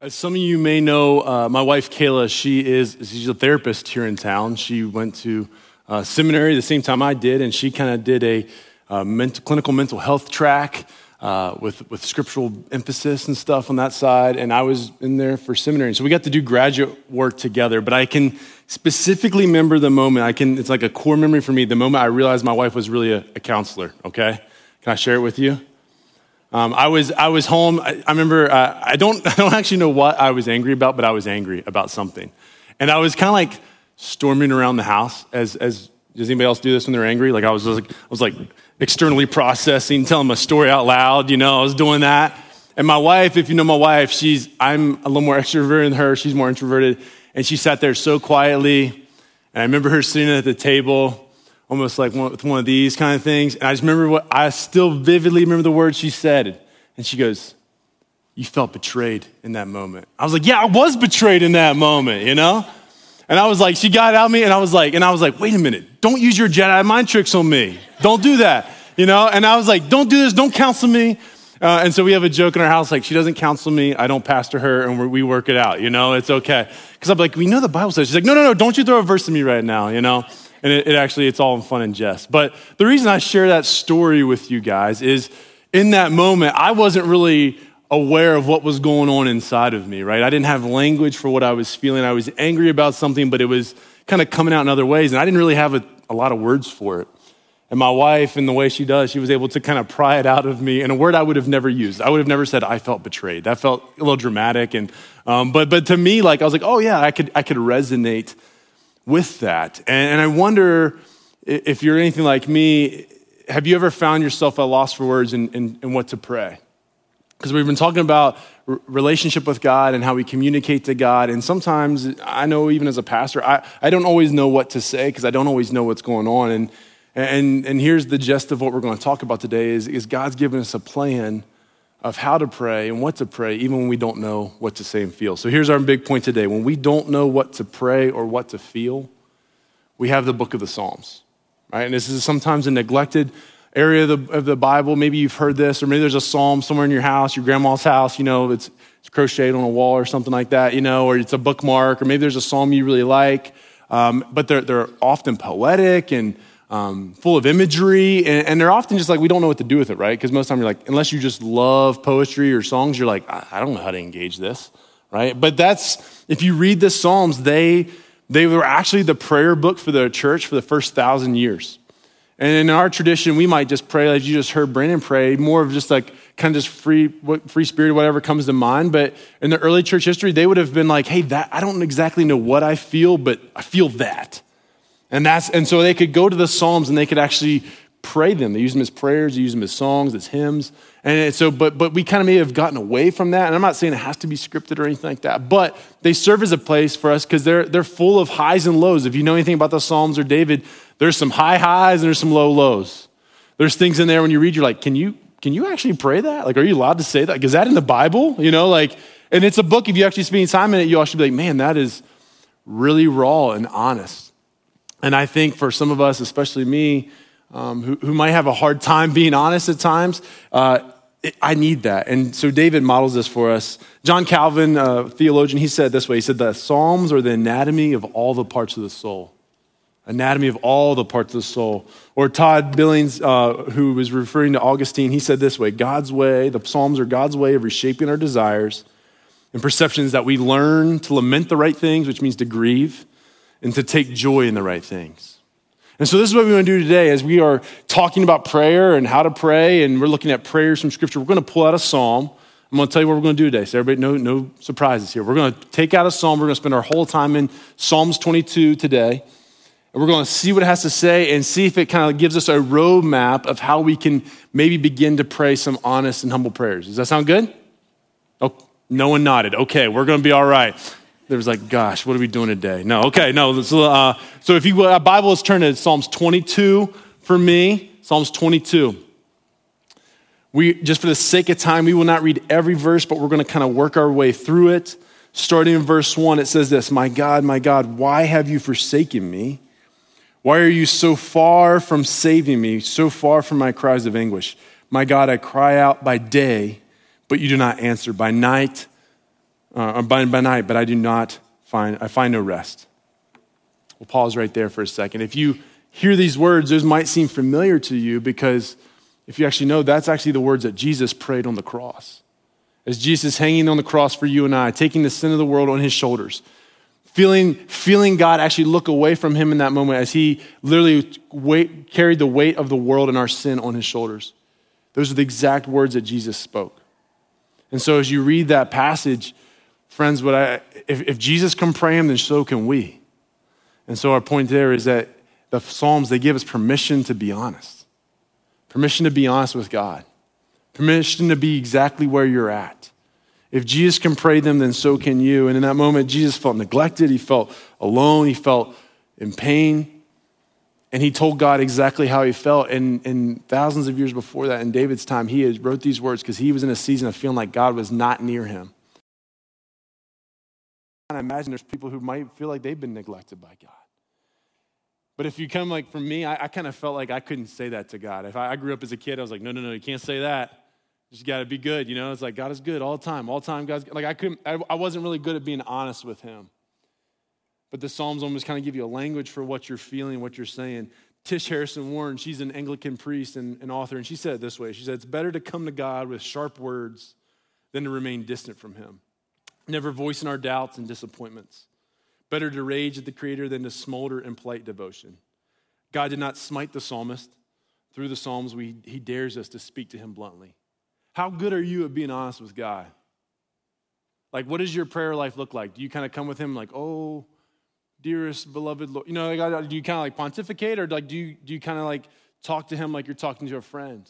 As some of you may know, my wife Kayla, she's a therapist here in town. She went to seminary the same time I did, and she kind of did a clinical mental health track with scriptural emphasis and stuff on that side, and I was in there for seminary. So we got to do graduate work together, but I can specifically remember the moment. It's like a core memory for me, the moment I realized my wife was really a counselor, okay? Can I share it with you? I was home. I remember. I don't actually know what I was angry about, but I was angry about something, and I was kind of like storming around the house. As does anybody else do this when they're angry? Like I was like externally processing, telling my story out loud. You know, I was doing that. And my wife, if you know my wife, I'm a little more extroverted than her. She's more introverted, and she sat there so quietly. And I remember her sitting at the table, almost like with one of these kind of things. And I still vividly remember the words she said. And she goes, "You felt betrayed in that moment." I was like, yeah, I was betrayed in that moment, you know? And I was like, she got out of me, and I was like, wait a minute, don't use your Jedi mind tricks on me. Don't do that, you know? And I was like, don't do this, don't counsel me. And so we have a joke in our house, like she doesn't counsel me, I don't pastor her, and we work it out, you know? It's okay. Because I'm like, we know the Bible says. She's like, no, don't you throw a verse at me right now, you know? And it's all in fun and jest. But the reason I share that story with you guys is in that moment, I wasn't really aware of what was going on inside of me, right? I didn't have language for what I was feeling. I was angry about something, but it was kind of coming out in other ways. And I didn't really have a lot of words for it. And my wife, in the way she does, she was able to kind of pry it out of me in a word I would have never used. I would have never said, I felt betrayed. That felt a little dramatic. And but to me, like I was like, oh yeah, I could resonate with that. And I wonder if you're anything like me, have you ever found yourself at a loss for words in what to pray? Because we've been talking about relationship with God and how we communicate to God. And sometimes I know even as a pastor, I don't always know what to say because I don't always know what's going on. And here's the gist of what we're going to talk about today is God's given us a plan of how to pray and what to pray, even when we don't know what to say and feel. So here's our big point today. When we don't know what to pray or what to feel, we have the book of the Psalms, right? And this is sometimes a neglected area of the Bible. Maybe you've heard this, or maybe there's a psalm somewhere in your house, your grandma's house, you know, it's crocheted on a wall or something like that, you know, or it's a bookmark, or maybe there's a psalm you really like. But they're often poetic and full of imagery, and they're often just like, we don't know what to do with it, right? Because most of the time you're like, unless you just love poetry or songs, you're like, I don't know how to engage this, right? But if you read the Psalms, they were actually the prayer book for the church for the first 1,000 years. And in our tradition, we might just pray, like you just heard Brandon pray, more of just like kind of just free spirit, whatever comes to mind. But in the early church history, they would have been like, hey, I don't exactly know what I feel, but I feel that. And so they could go to the Psalms and they could actually pray them. They use them as prayers, they use them as songs, as hymns. And so, but we kind of may have gotten away from that. And I'm not saying it has to be scripted or anything like that, but they serve as a place for us because they're full of highs and lows. If you know anything about the Psalms or David, there's some high highs and there's some low lows. There's things in there when you read, you're like, can you actually pray that? Like, are you allowed to say that? Like, is that in the Bible? You know, like, and it's a book, if you actually spend time in it, you actually be like, man, that is really raw and honest. And I think for some of us, especially me, who might have a hard time being honest at times, I need that. And so David models this for us. John Calvin, theologian, he said this way. He said, the Psalms are the anatomy of all the parts of the soul. Anatomy of all the parts of the soul. Or Todd Billings, who was referring to Augustine, he said this way, God's way, the Psalms are God's way of reshaping our desires and perceptions that we learn to lament the right things, which means to grieve, and to take joy in the right things. And so this is what we want to do today as we are talking about prayer and how to pray, and we're looking at prayers from Scripture. We're going to pull out a psalm. I'm going to tell you what we're going to do today. So everybody, no surprises here. We're going to take out a psalm. We're going to spend our whole time in Psalms 22 today. And we're going to see what it has to say and see if it kind of gives us a roadmap of how we can maybe begin to pray some honest and humble prayers. Does that sound good? Oh, no one nodded. Okay, we're going to be all right. There was like, gosh, what are we doing today? No, okay, no. So if you Bible is turned to Psalms 22 for me. Psalms 22. We just for the sake of time, we will not read every verse, but we're going to kind of work our way through it. Starting in verse 1, it says this: my God, why have you forsaken me? Why are you so far from saving me, so far from my cries of anguish? My God, I cry out by day, but you do not answer. By night, by night, but I find no rest. We'll pause right there for a second. If you hear these words, those might seem familiar to you because if you actually know, that's actually the words that Jesus prayed on the cross. As Jesus hanging on the cross for you and I, taking the sin of the world on his shoulders, feeling God actually look away from him in that moment as he literally carried the weight of the world and our sin on his shoulders. Those are the exact words that Jesus spoke. And so as you read that passage, friends, if Jesus can pray him, then so can we. And so our point there is that the Psalms, they give us permission to be honest. Permission to be honest with God. Permission to be exactly where you're at. If Jesus can pray them, then so can you. And in that moment, Jesus felt neglected. He felt alone. He felt in pain. And he told God exactly how he felt. And thousands of years before that, in David's time, he had wrote these words because he was in a season of feeling like God was not near him. And I imagine there's people who might feel like they've been neglected by God. But if you come like from me, I kind of felt like I couldn't say that to God. If I grew up as a kid, I was like, no, you can't say that. You just got to be good, you know? It's like God is good all the time. All the time, God's good. Like I wasn't really good at being honest with him. But the Psalms almost kind of give you a language for what you're feeling, what you're saying. Tish Harrison Warren, she's an Anglican priest and author, and she said it this way. She said, it's better to come to God with sharp words than to remain distant from him. Never voicing our doubts and disappointments. Better to rage at the Creator than to smolder in polite devotion. God did not smite the psalmist. Through the Psalms, he dares us to speak to him bluntly. How good are you at being honest with God? Like, what does your prayer life look like? Do you kind of come with him like, oh, dearest, beloved Lord? You know, like, do you kind of like pontificate or like do you kind of like talk to him like you're talking to a friend?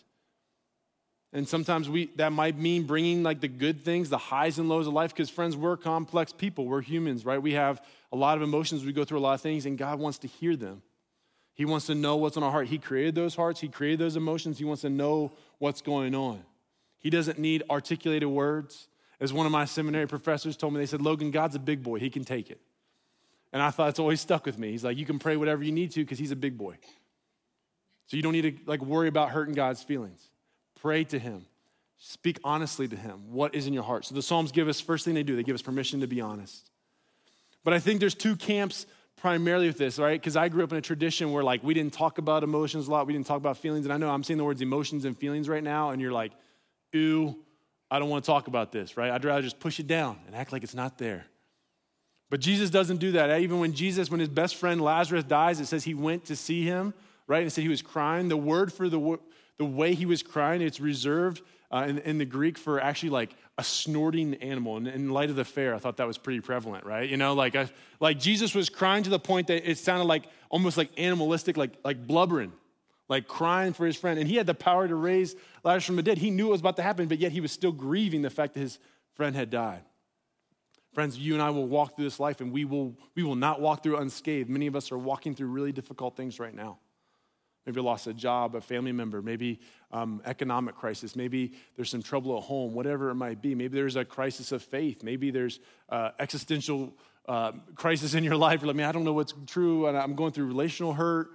And sometimes that might mean bringing like the good things, the highs and lows of life, because friends, we're complex people. We're humans, right? We have a lot of emotions. We go through a lot of things, and God wants to hear them. He wants to know what's on our heart. He created those hearts. He created those emotions. He wants to know what's going on. He doesn't need articulated words. As one of my seminary professors told me, they said, Logan, God's a big boy. He can take it. And I thought it's always stuck with me. He's like, you can pray whatever you need to because he's a big boy. So you don't need to like worry about hurting God's feelings. Pray to him. Speak honestly to him. What is in your heart? So the Psalms give us, first thing they do, they give us permission to be honest. But I think there's two camps primarily with this, right? Because I grew up in a tradition where like we didn't talk about emotions a lot. We didn't talk about feelings. And I know I'm saying the words emotions and feelings right now, and you're like, ew, I don't want to talk about this, right? I'd rather just push it down and act like it's not there. But Jesus doesn't do that. Even when his best friend Lazarus dies, it says he went to see him, right? And it said he was crying. The word for the way he was crying, it's reserved in the Greek for actually like a snorting animal. And in light of the fair, I thought that was pretty prevalent, right? You know, like Jesus was crying to the point that it sounded like almost like animalistic, like blubbering, like crying for his friend. And he had the power to raise Lazarus from the dead. He knew it was about to happen, but yet he was still grieving the fact that his friend had died. Friends, you and I will walk through this life, and we will not walk through unscathed. Many of us are walking through really difficult things right now. Maybe lost a job, a family member, maybe economic crisis, maybe there's some trouble at home, whatever it might be. Maybe there's a crisis of faith. Maybe there's existential crisis in your life. You're like, man, I don't know what's true, and I'm going through relational hurt.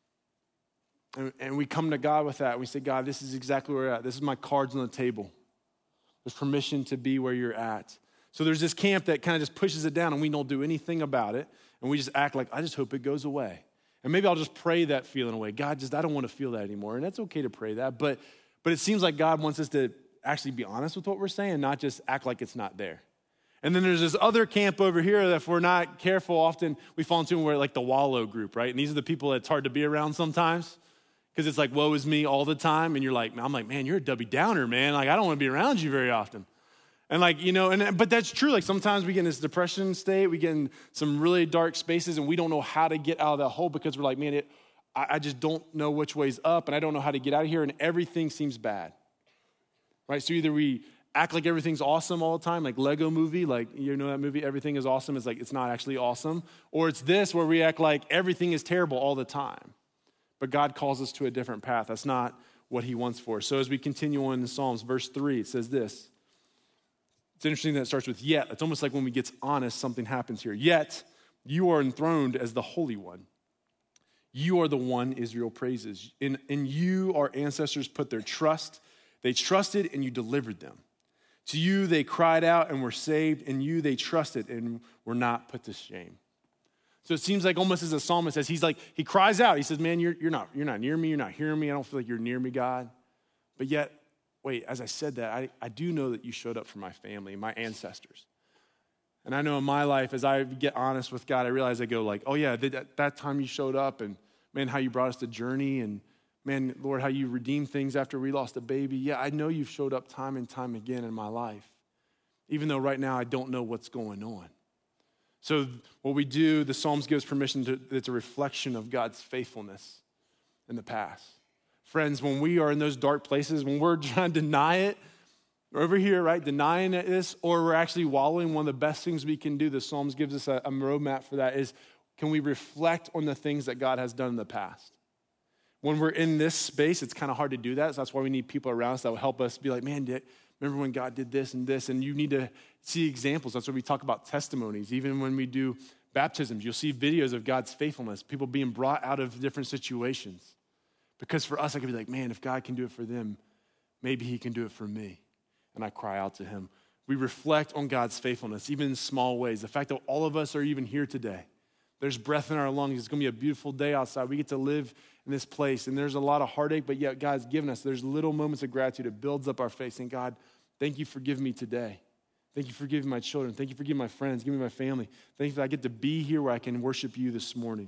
And we come to God with that. We say, God, this is exactly where we're at. This is my cards on the table. There's permission to be where you're at. So there's this camp that kind of just pushes it down, and we don't do anything about it, and we just act like, I just hope it goes away. And maybe I'll just pray that feeling away. God, I don't want to feel that anymore. And that's okay to pray that. But it seems like God wants us to actually be honest with what we're saying, not just act like it's not there. And then there's this other camp over here that if we're not careful, often we fall into where like the wallow group, right? And these are the people that it's hard to be around sometimes because it's like, woe is me all the time. And I'm like, man, you're a Debbie Downer, man. Like, I don't want to be around you very often. And like, you know, but that's true. Like sometimes we get in this depression state, we get in some really dark spaces and we don't know how to get out of that hole because we're like, man, I just don't know which way's up and I don't know how to get out of here and everything seems bad, right? So either we act like everything's awesome all the time, like Lego movie, like you know that movie, Everything is Awesome. It's like, it's not actually awesome. Or it's this where we act like everything is terrible all the time. But God calls us to a different path. That's not what he wants for us. So as we continue on in Psalms, verse 3, it says this. It's interesting that it starts with yet. It's almost like when we get honest, something happens here. Yet, you are enthroned as the Holy One. You are the one Israel praises. In you, our ancestors put their trust. They trusted and you delivered them. To you they cried out and were saved. In you they trusted and were not put to shame. So it seems like almost as a psalmist says, he cries out. He says, man, you're not near me. You're not hearing me. I don't feel like you're near me, God. But yet, wait, as I said that, I do know that you showed up for my family, my ancestors. And I know in my life, as I get honest with God, I realize I go like, oh yeah, that time you showed up, and man, how you brought us to Journey, and man, Lord, how you redeemed things after we lost a baby. Yeah, I know you've showed up time and time again in my life, even though right now I don't know what's going on. So what we do, the Psalms gives permission to, it's a reflection of God's faithfulness in the past. Friends, when we are in those dark places, when we're trying to deny it, we're over here, right, denying this, or we're actually wallowing, one of the best things we can do, the Psalms gives us a roadmap for that, is can we reflect on the things that God has done in the past? When we're in this space, it's kind of hard to do that, so that's why we need people around us that will help us be like, man, remember when God did this and this, and you need to see examples. That's why we talk about testimonies. Even when we do baptisms, you'll see videos of God's faithfulness, people being brought out of different situations. Because for us, I could be like, man, if God can do it for them, maybe he can do it for me. And I cry out to him. We reflect on God's faithfulness, even in small ways. The fact that all of us are even here today. There's breath in our lungs. It's going to be a beautiful day outside. We get to live in this place. And there's a lot of heartache, but yet God's given us. There's little moments of gratitude. It builds up our faith. And God, thank you for giving me today. Thank you for giving my children. Thank you for giving my friends, giving my family. Thank you that I get to be here where I can worship you this morning.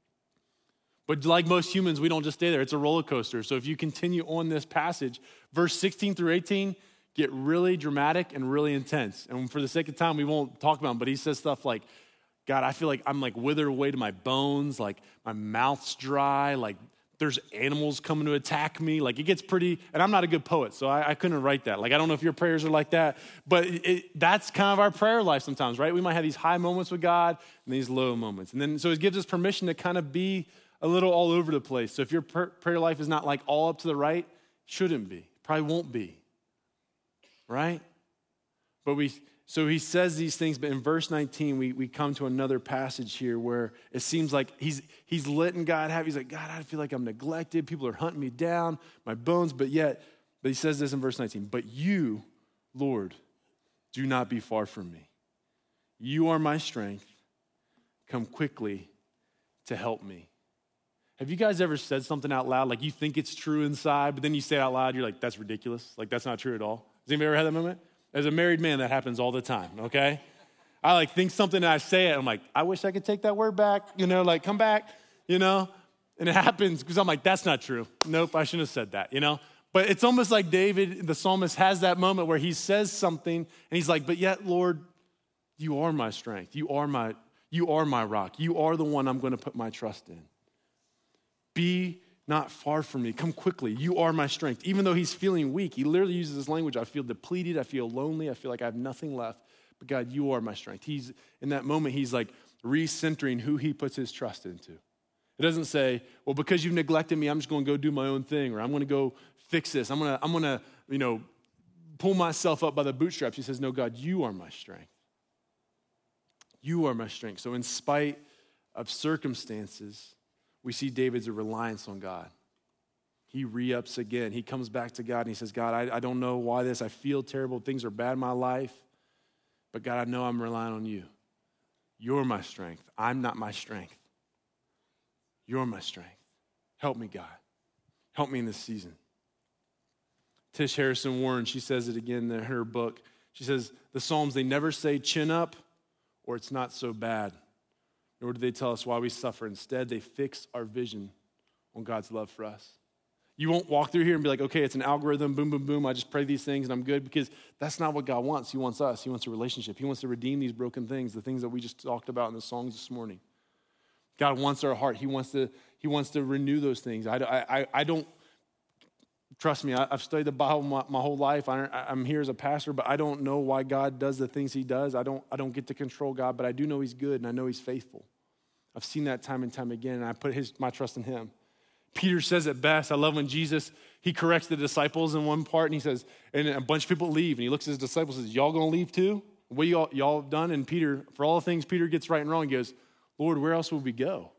But like most humans, we don't just stay there. It's a roller coaster. So if you continue on this passage, verse 16 through 18 get really dramatic and really intense. And for the sake of time, we won't talk about them, but he says stuff like, God, I feel like I'm like withered away to my bones, like my mouth's dry, like there's animals coming to attack me. Like it gets pretty, and I'm not a good poet, so I couldn't write that. Like I don't know if your prayers are like that, but that's kind of our prayer life sometimes, right? We might have these high moments with God and these low moments. And then so it gives us permission to kind of be a little all over the place. So if your prayer life is not like all up to the right, shouldn't be, probably won't be, right? But so he says these things, but in verse 19, we come to another passage here where it seems like he's letting God have, he's like, God, I feel like I'm neglected. People are hunting me down, my bones, but he says this in verse 19, but you, Lord, do not be far from me. You are my strength. Come quickly to help me. Have you guys ever said something out loud, like you think it's true inside, but then you say it out loud, you're like, that's ridiculous. Like that's not true at all. Has anybody ever had that moment? As a married man, that happens all the time, okay? I like think something and I say it, I'm like, I wish I could take that word back, like come back, And it happens because I'm like, that's not true. Nope, I shouldn't have said that, But it's almost like David, the psalmist, has that moment where he says something and he's like, but yet, Lord, you are my strength. You are my rock. You are the one I'm going to put my trust in. Be not far from me. Come quickly. You are my strength. Even though he's feeling weak, he literally uses this language. I feel depleted. I feel lonely. I feel like I have nothing left. But God, you are my strength. He's in that moment, he's like recentering who he puts his trust into. It doesn't say, well, because you've neglected me, I'm just going to go do my own thing, or I'm going to go fix this. I'm going to pull myself up by the bootstraps. He says, no, God, you are my strength. You are my strength. So in spite of circumstances, we see David's reliance on God. He re-ups again. He comes back to God and he says, God, I don't know why this. I feel terrible. Things are bad in my life. But God, I know I'm relying on you. You're my strength. I'm not my strength. You're my strength. Help me, God. Help me in this season. Tish Harrison Warren, she says it again in her book. She says, the Psalms, they never say chin up or it's not so bad. Nor do they tell us why we suffer. Instead, they fix our vision on God's love for us. You won't walk through here and be like, okay, it's an algorithm, boom, boom, boom. I just pray these things and I'm good, because that's not what God wants. He wants us. He wants a relationship. He wants to redeem these broken things, the things that we just talked about in the songs this morning. God wants our heart. He wants to renew those things. I don't, trust me, I've studied the Bible my whole life. I'm here as a pastor, but I don't know why God does the things he does. I don't get to control God, but I do know he's good and I know he's faithful. I've seen that time and time again, and I put my trust in him. Peter says it best. I love when Jesus, he corrects the disciples in one part, and he says, and a bunch of people leave, and he looks at his disciples and says, y'all gonna leave too? What y'all done? And Peter, for all the things Peter gets right and wrong, he goes, Lord, where else would we go?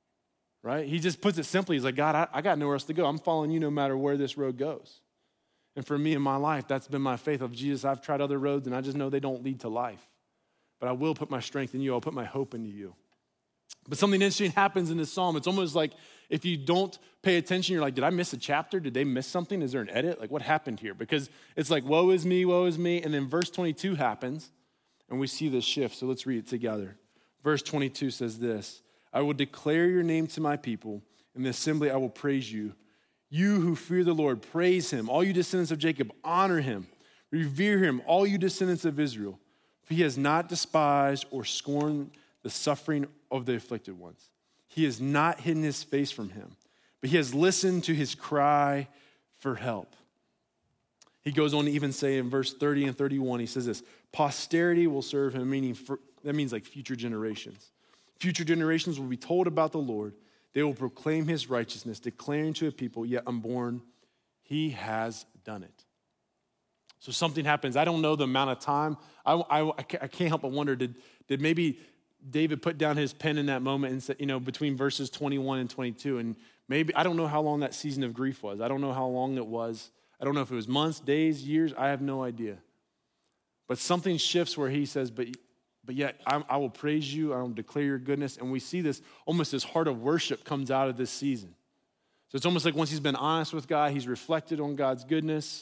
Right? He just puts it simply. He's like, God, I got nowhere else to go. I'm following you no matter where this road goes. And for me in my life, that's been my faith of Jesus. I've tried other roads and I just know they don't lead to life. But I will put my strength in you. I'll put my hope into you. But something interesting happens in this psalm. It's almost like if you don't pay attention, you're like, did I miss a chapter? Did they miss something? Is there an edit? Like what happened here? Because it's like, woe is me, woe is me. And then verse 22 happens and we see this shift. So let's read it together. Verse 22 says this, I will declare your name to my people. In the assembly I will praise you. You who fear the Lord, praise him. All you descendants of Jacob, honor him. Revere him, all you descendants of Israel. For he has not despised or scorned the suffering of the afflicted ones. He has not hidden his face from him, but he has listened to his cry for help. He goes on to even say in verse 30 and 31, he says this, posterity will serve him, that means like future generations. Future generations will be told about the Lord. They will proclaim his righteousness, declaring to a people yet unborn, he has done it. So something happens. I don't know the amount of time. I can't help but wonder, did maybe David put down his pen in that moment and said, between verses 21 and 22, and maybe, I don't know how long that season of grief was. I don't know how long it was. I don't know if it was months, days, years. I have no idea. But something shifts where he says, but yet I will praise you. I will declare your goodness. And we see this, almost this heart of worship comes out of this season. So it's almost like once he's been honest with God, he's reflected on God's goodness.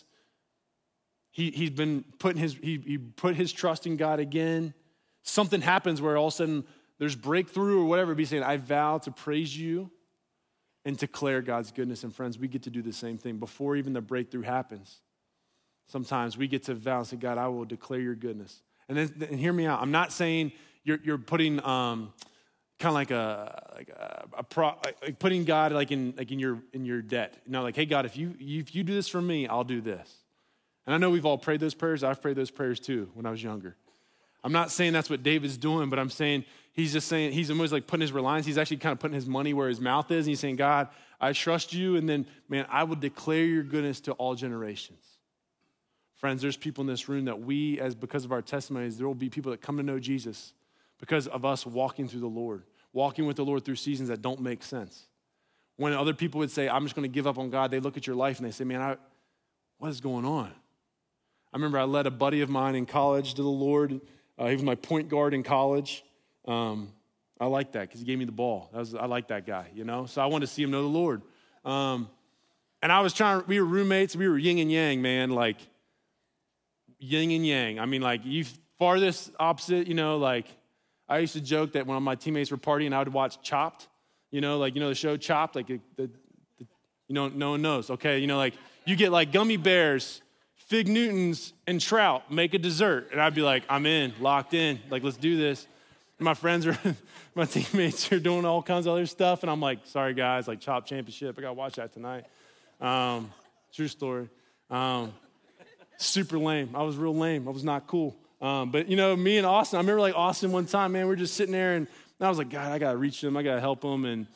He's been he put his trust in God again. Something happens where all of a sudden there's breakthrough or whatever. Be saying, I vow to praise you and declare God's goodness. And friends, we get to do the same thing before even the breakthrough happens. Sometimes we get to vow and say, God, I will declare your goodness. And then hear me out. I'm not saying you're putting kind of like putting God like in your debt. Like, hey God, if you do this for me, I'll do this. And I know we've all prayed those prayers. I've prayed those prayers too when I was younger. I'm not saying that's what David's doing, but I'm saying he's almost like putting his reliance. He's actually kind of putting his money where his mouth is. And he's saying, God, I trust you. And then, man, I will declare your goodness to all generations. Friends, there's people in this room that because of our testimonies, there will be people that come to know Jesus because of us walking through the Lord, walking with the Lord through seasons that don't make sense. When other people would say, I'm just going to give up on God, they look at your life and they say, man, what is going on? I remember I led a buddy of mine in college to the Lord. He was my point guard in college. I like that because he gave me the ball. I like that guy, So I wanted to see him know the Lord. And we were roommates. We were yin and yang, man, like yin and yang. I mean, like you farthest opposite, I used to joke that when my teammates were partying, I would watch Chopped, the show Chopped, like no one knows, okay? Like you get like gummy bears, Fig Newtons, and trout, make a dessert. And I'd be like, I'm in, locked in, like let's do this. And my teammates are doing all kinds of other stuff. And I'm like, sorry guys, like Chopped Championship, I gotta watch that tonight. True story. Super lame. I was real lame. I was not cool. But me and Austin, I remember like Austin one time, man, we were just sitting there and I was like, God, I got to reach him. I got to help him. And,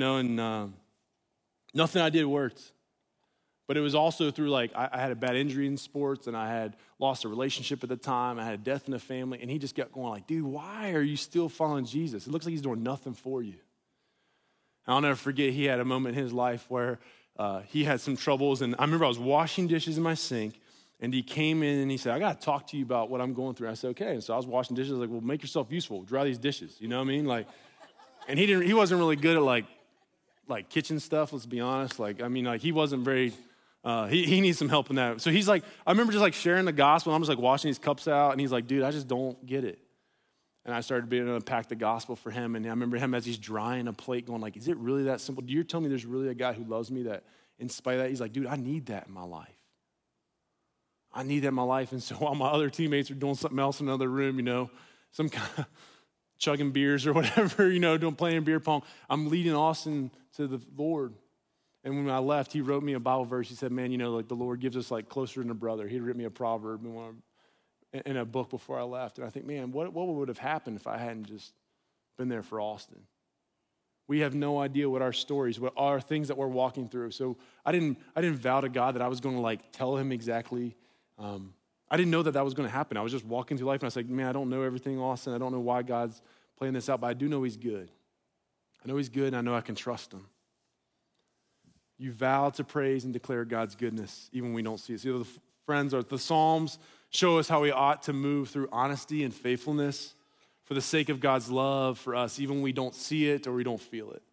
nothing I did worked. But it was also through like, I had a bad injury in sports and I had lost a relationship at the time. I had a death in the family. And he just kept going like, dude, why are you still following Jesus? It looks like he's doing nothing for you. I'll never forget, he had a moment in his life where he had some troubles. And I remember I was washing dishes in my sink. And he came in and he said, I got to talk to you about what I'm going through. I said, okay. And so I was washing dishes. I was like, well, make yourself useful. Dry these dishes. You know what I mean? Like, and he wasn't really good at like kitchen stuff, let's be honest. He wasn't very, he needs some help in that. So he's like, I remember just like sharing the gospel. And I'm just like washing these cups out. And he's like, dude, I just don't get it. And I started being able to unpack the gospel for him. And I remember him as he's drying a plate going like, is it really that simple? Do you tell me there's really a guy who loves me that in spite of that, he's like, dude, I need that in my life. I need that in my life. And so while my other teammates are doing something else in another room, some kind of chugging beers or whatever, playing beer pong, I'm leading Austin to the Lord. And when I left, he wrote me a Bible verse. He said, man, like the Lord gives us like closer than a brother. He'd written me a proverb in a book before I left. And I think, man, what would have happened if I hadn't just been there for Austin? We have no idea what our stories, what are things that we're walking through. So I didn't vow to God that I was going to like tell him exactly. I didn't know that was going to happen. I was just walking through life and I was like, man, I don't know everything, Austin. I don't know why God's playing this out, but I do know he's good. I know he's good and I know I can trust him. You vow to praise and declare God's goodness even when we don't see it. So friends, the Psalms show us how we ought to move through honesty and faithfulness for the sake of God's love for us, even when we don't see it or we don't feel it.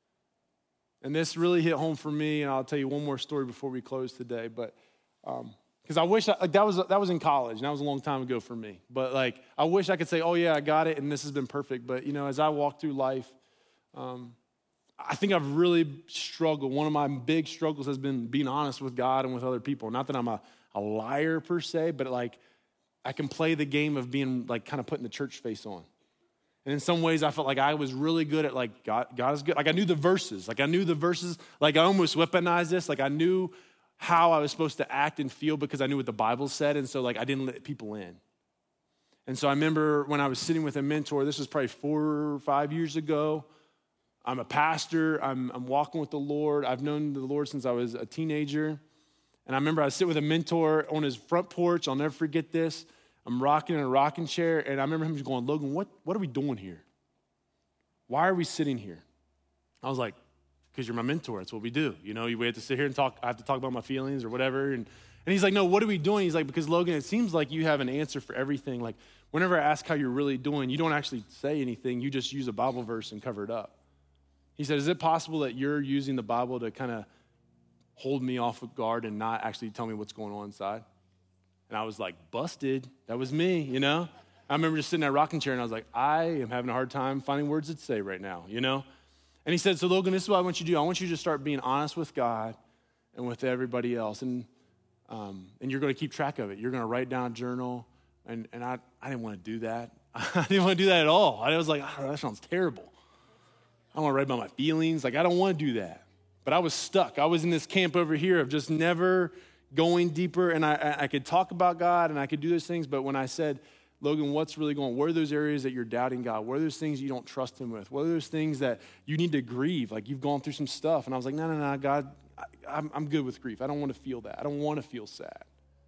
And this really hit home for me, and I'll tell you one more story before we close today. But because I wish that was in college, and that was a long time ago for me. But like I wish I could say, oh yeah, I got it, and this has been perfect. But as I walk through life, I think I've really struggled. One of my big struggles has been being honest with God and with other people. Not that I'm a liar per se, but like I can play the game of being like kind of putting the church face on. And in some ways I felt like I was really good at like, God is good. Like I knew the verses. Like I almost weaponized this. Like I knew how I was supposed to act and feel because I knew what the Bible said. And so like I didn't let people in. And so I remember when I was sitting with a mentor, this was probably 4 or 5 years ago. I'm a pastor. I'm walking with the Lord. I've known the Lord since I was a teenager. And I remember I was sitting with a mentor on his front porch. I'll never forget this. I'm rocking in a rocking chair. And I remember him just going, Logan, what are we doing here? Why are we sitting here? I was like, because you're my mentor. That's what we do. We have to sit here and talk. I have to talk about my feelings or whatever. And he's like, no, what are we doing? He's like, because Logan, it seems like you have an answer for everything. Like whenever I ask how you're really doing, you don't actually say anything. You just use a Bible verse and cover it up. He said, is it possible that you're using the Bible to kind of hold me off of guard and not actually tell me what's going on inside? And I was like, busted. That was me, I remember just sitting in that rocking chair and I was like, I am having a hard time finding words to say right now, And he said, so Logan, this is what I want you to do. I want you to start being honest with God and with everybody else. And you're going to keep track of it. You're going to write down a journal. And I didn't want to do that. I didn't want to do that at all. I was like, that sounds terrible. I don't want to write about my feelings. Like, I don't want to do that. But I was stuck. I was in this camp over here of just never going deeper. And I could talk about God and I could do those things. But when I said, Logan, what's really going on? What are those areas that you're doubting God? What are those things you don't trust him with? What are those things that you need to grieve? Like you've gone through some stuff. And I was like, no, God, I'm good with grief. I don't want to feel that. I don't want to feel sad.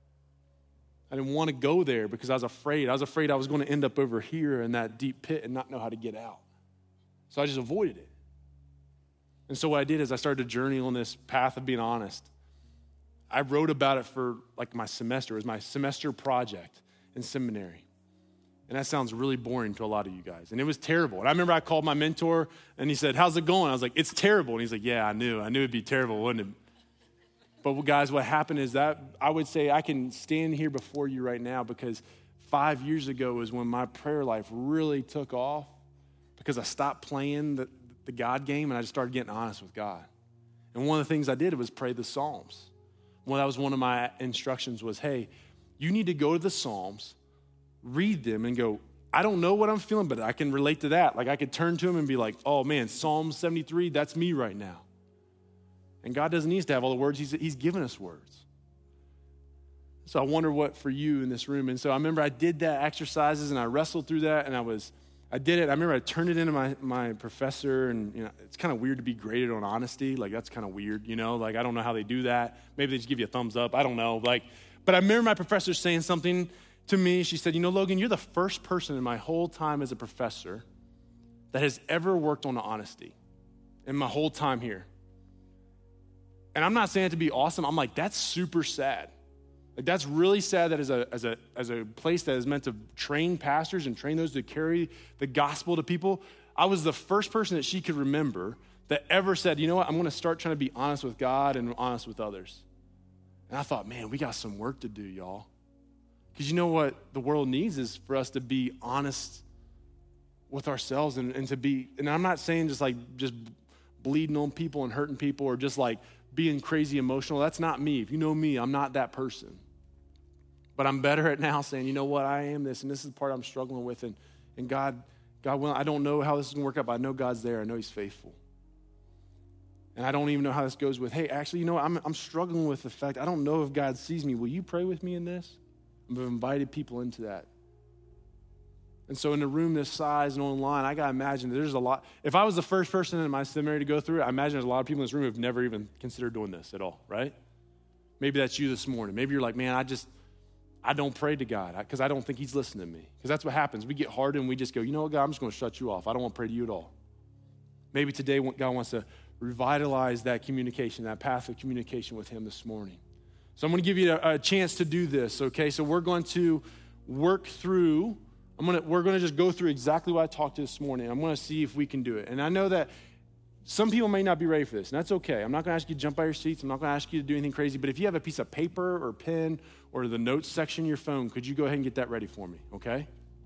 I didn't want to go there because I was afraid. I was afraid I was going to end up over here in that deep pit and not know how to get out. So I just avoided it. And so what I did is I started to journey on this path of being honest. I wrote about it for like my semester. It was my semester project in seminary. And that sounds really boring to a lot of you guys. And it was terrible. And I remember I called my mentor and he said, how's it going? I was like, it's terrible. And he's like, yeah, I knew it'd be terrible, wouldn't it? But guys, what happened is that I would say I can stand here before you right now because 5 years ago was when my prayer life really took off because I stopped playing the God game and I just started getting honest with God. And one of the things I did was pray the Psalms. Well, that was one of my instructions was, hey, you need to go to the Psalms, read them and go, I don't know what I'm feeling, but I can relate to that. Like I could turn to him and be like, oh man, Psalm 73, that's me right now. And God doesn't need us to have all the words. He's given us words. So I wonder what for you in this room. And so I remember I did that exercises and I wrestled through that and I did it. I remember I turned it into my professor and it's kind of weird to be graded on honesty. Like that's kind of weird, like I don't know how they do that. Maybe they just give you a thumbs up. I don't know. But I remember my professor saying something to me. She said, Logan, you're the first person in my whole time as a professor that has ever worked on honesty in my whole time here. And I'm not saying it to be awesome. I'm like, that's super sad. Like that's really sad that as a place that is meant to train pastors and train those to carry the gospel to people, I was the first person that she could remember that ever said, you know what, I'm going to start trying to be honest with God and honest with others. And I thought, man, we got some work to do, y'all. Because you know what the world needs is for us to be honest with ourselves and to be, and I'm not saying just bleeding on people and hurting people or just like being crazy emotional. That's not me. If you know me, I'm not that person. But I'm better at now saying, you know what, I am this, and this is the part I'm struggling with. And God willing, I don't know how this is going to work out, but I know God's there. I know he's faithful. And I don't even know how this goes with, hey, actually, I'm struggling with the fact, I don't know if God sees me. Will you pray with me in this? I've invited people into that. And so in a room this size and online, I got to imagine that there's a lot. If I was the first person in my seminary to go through it, I imagine there's a lot of people in this room who have never even considered doing this at all, right? Maybe that's you this morning. Maybe you're like, man, I don't pray to God because I don't think he's listening to me. Because that's what happens. We get hard and we just go, you know what, God, I'm just going to shut you off. I don't want to pray to you at all. Maybe today God wants to revitalize that communication, that path of communication with him this morning. So I'm going to give you a chance to do this, okay? So we're going to work through, we're going to just go through exactly what I talked to this morning. I'm going to see if we can do it. And I know that some people may not be ready for this, and that's okay. I'm not going to ask you to jump out of your seats. I'm not going to ask you to do anything crazy, but if you have a piece of paper or pen or the notes section of your phone, could you go ahead and get that ready for me, okay?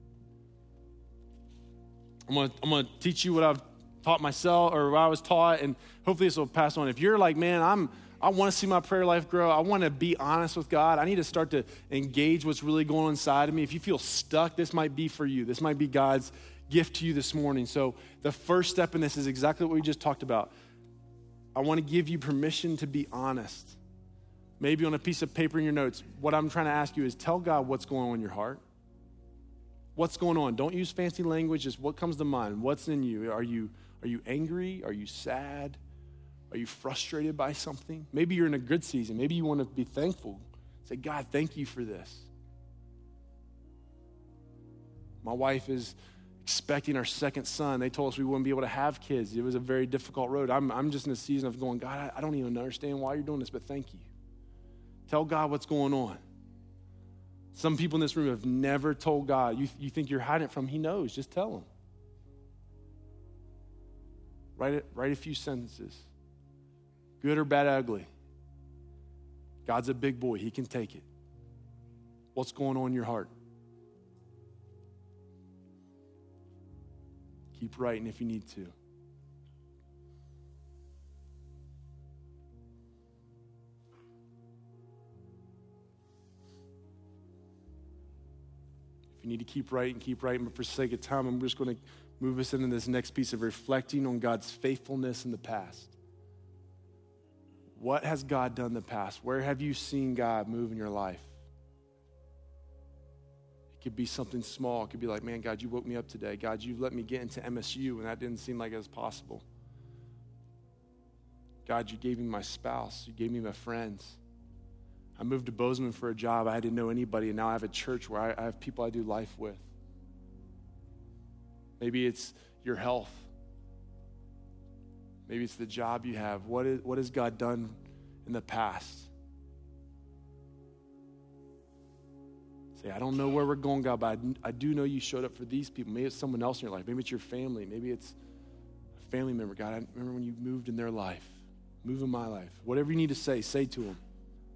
I'm going to teach you what I've taught myself or what I was taught, and hopefully this will pass on. If you're like, man, I want to see my prayer life grow. I want to be honest with God. I need to start to engage what's really going on inside of me. If you feel stuck, this might be for you. This might be God's gift to you this morning. So the first step in this is exactly what we just talked about. I want to give you permission to be honest. Maybe on a piece of paper in your notes. What I'm trying to ask you is tell God what's going on in your heart. What's going on? Don't use fancy language, just what comes to mind. What's in you? Are you angry? Are you sad? Are you frustrated by something? Maybe you're in a good season. Maybe you want to be thankful. Say, God, thank you for this. My wife is expecting our second son. They told us we wouldn't be able to have kids. It was a very difficult road. I'm just in a season of going, God, I don't even understand why you're doing this, but thank you. Tell God what's going on. Some people in this room have never told God. You think you're hiding it from him. He knows. Just tell him. Write a few sentences. Good or bad, ugly. God's a big boy. He can take it. What's going on in your heart? Keep writing if you need to. If you need to keep writing, but for sake of time, I'm just going to move us into this next piece of reflecting on God's faithfulness in the past. What has God done in the past? Where have you seen God move in your life? It could be something small. It could be like, man, God, you woke me up today. God, you let me get into MSU, and that didn't seem like it was possible. God, you gave me my spouse. You gave me my friends. I moved to Bozeman for a job. I didn't know anybody, and now I have a church where I have people I do life with. Maybe it's your health. Maybe it's the job you have. What has God done in the past? Say, I don't know where we're going, God, but I do know you showed up for these people. Maybe it's someone else in your life. Maybe it's your family. Maybe it's a family member. God, I remember when you moved in their life. Move in my life. Whatever you need to say to them.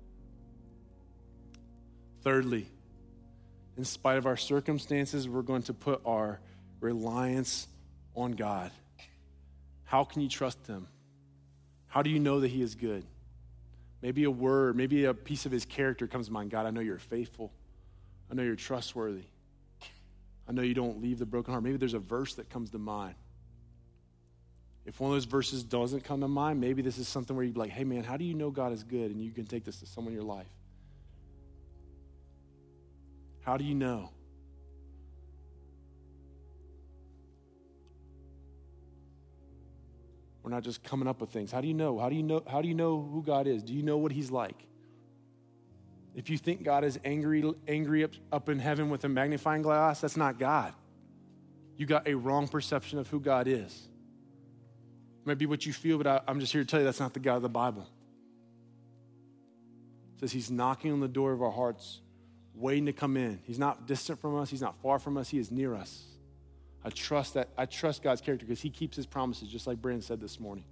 Thirdly, in spite of our circumstances, we're going to put our reliance on God. How can you trust him? How do you know that he is good? Maybe a word, maybe a piece of his character comes to mind. God, I know you're faithful. I know you're trustworthy. I know you don't leave the broken heart. Maybe there's a verse that comes to mind. If one of those verses doesn't come to mind, maybe this is something where you'd be like, hey man, how do you know God is good? And you can take this to someone in your life. How do you know? We're not just coming up with things. How do you know? How do you know who God is? Do you know what he's like? If you think God is angry up in heaven with a magnifying glass, that's not God. You got a wrong perception of who God is. It might be what you feel, but I'm just here to tell you that's not the God of the Bible. It says he's knocking on the door of our hearts, waiting to come in. He's not distant from us. He's not far from us. He is near us. I trust God's character because he keeps his promises, just like Brandon said this morning.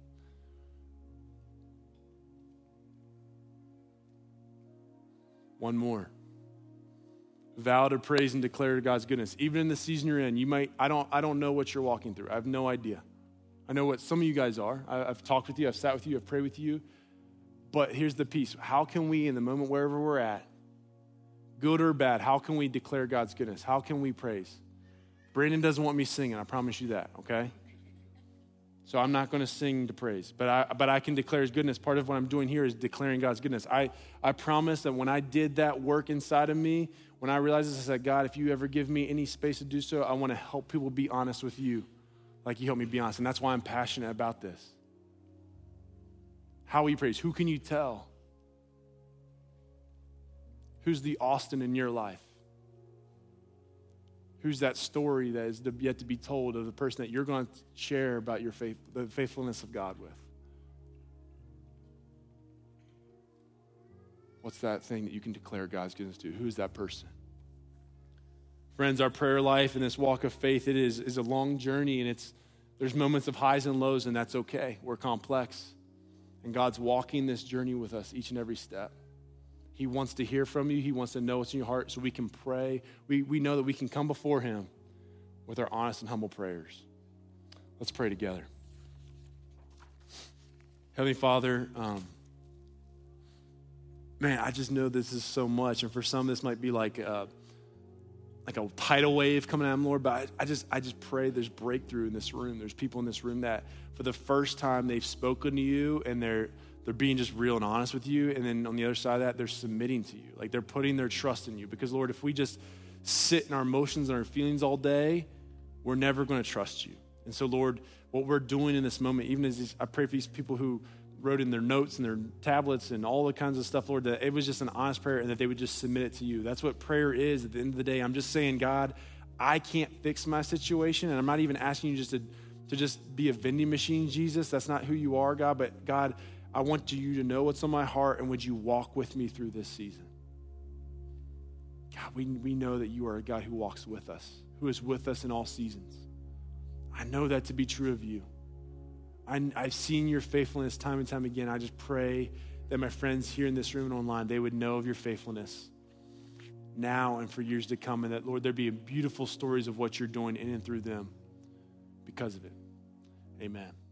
One more. Vow to praise and declare God's goodness. Even in the season you're in, I don't know what you're walking through. I have no idea. I know what some of you guys are. I've talked with you, I've sat with you, I've prayed with you. But here's the piece. How can we, in the moment wherever we're at, good or bad, how can we declare God's goodness? How can we praise? Brandon doesn't want me singing, I promise you that, okay? So I'm not going to sing to praise, but I can declare his goodness. Part of what I'm doing here is declaring God's goodness. I promise that when I did that work inside of me, when I realized this, I said, God, if you ever give me any space to do so, I want to help people be honest with you like you helped me be honest. And that's why I'm passionate about this. How we praise. Who can you tell? Who's the Austin in your life? Who's that story that is yet to be told of the person that you're going to share about your faith, the faithfulness of God with? What's that thing that you can declare God's goodness to? Who is that person? Friends, our prayer life and this walk of faith, it is a long journey, and there's moments of highs and lows, and that's okay. We're complex. And God's walking this journey with us each and every step. He wants to hear from you. He wants to know what's in your heart so we can pray. We know that we can come before him with our honest and humble prayers. Let's pray together. Heavenly Father, man, I just know this is so much. And for some, this might be like a tidal wave coming at them, Lord, but I just pray there's breakthrough in this room. There's people in this room that for the first time they've spoken to you and they're being just real and honest with you. And then on the other side of that, they're submitting to you. Like they're putting their trust in you. Because Lord, if we just sit in our emotions and our feelings all day, we're never going to trust you. And so Lord, what we're doing in this moment, even as I pray for these people who wrote in their notes and their tablets and all the kinds of stuff, Lord, that it was just an honest prayer and that they would just submit it to you. That's what prayer is at the end of the day. I'm just saying, God, I can't fix my situation, and I'm not even asking you just to just be a vending machine, Jesus. That's not who you are, God. But God, I want you to know what's on my heart, and would you walk with me through this season? God, we know that you are a God who walks with us, who is with us in all seasons. I know that to be true of you. I've seen your faithfulness time and time again. I just pray that my friends here in this room and online, they would know of your faithfulness now and for years to come, and that, Lord, there'd be beautiful stories of what you're doing in and through them because of it. Amen.